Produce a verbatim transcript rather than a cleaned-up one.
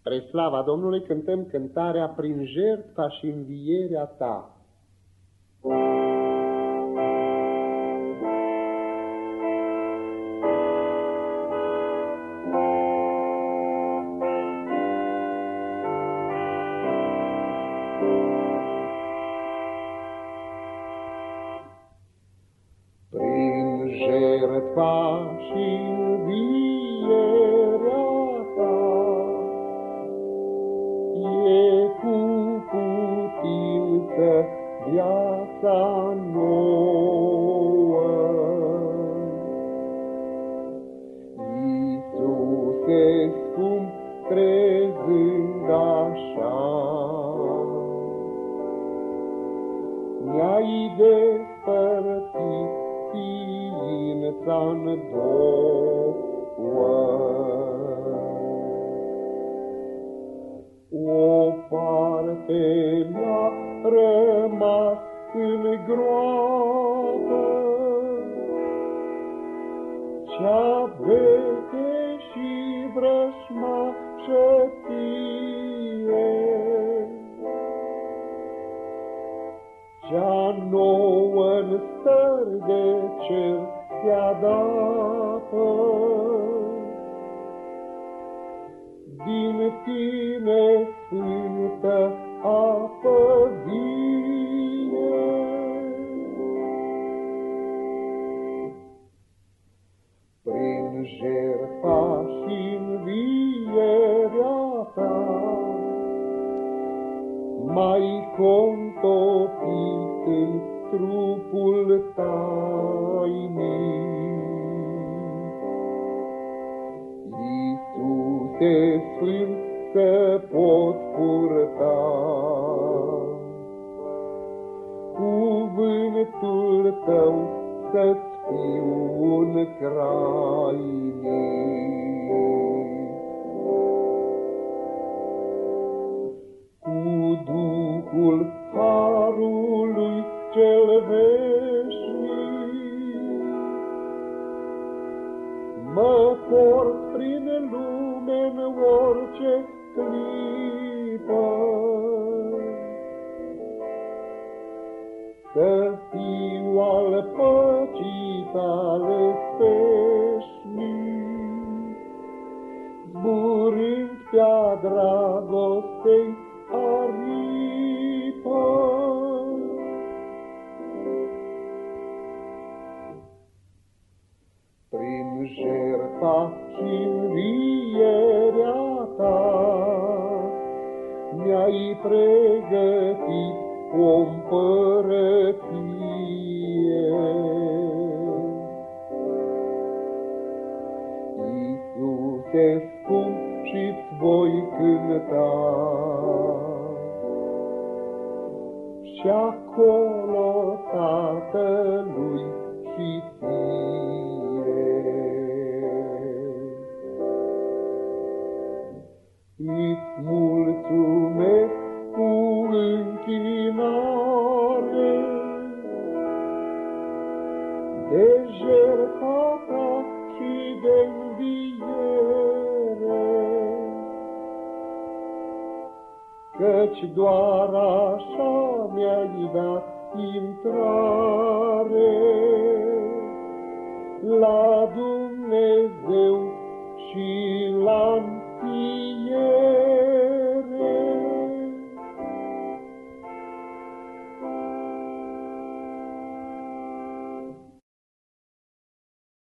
Spre slava Domnului cântăm cântarea Prin jertfa și învierea ta. Prin jertfa și învierea ta, e cu putință viața nouă. Iisuse scump, crezând așa, ne-ai despărțit ființa-n două. O parte mi-a rămas în groapă, cea veche și vrăjmașă ție, cea nouă-n stări de cer se adapă. Din tine sfântă apă vie, prin jertfa și învierea ta, m-ai contopit în trupul tainic. Iisuse sfânt, să pot purta cuvântul tău, să-ți fiu un crainic. Cu Duhul harului cel veșnic, mă port prin lume-n orice clipă, să fiu al păcii tale veșnic, zburând pe-a dragostei aripă. Prin jertfa și învierea ta, mi-ai pregătit o împărăție. Iisuse scump, și-ți voi cânta, și acolo Tatălui și ție. Îți mulțumesc cu închinare de jertfa ta și de înviere, căci doar așa mi-ai dat intrare la Dumnezeu și la înviere.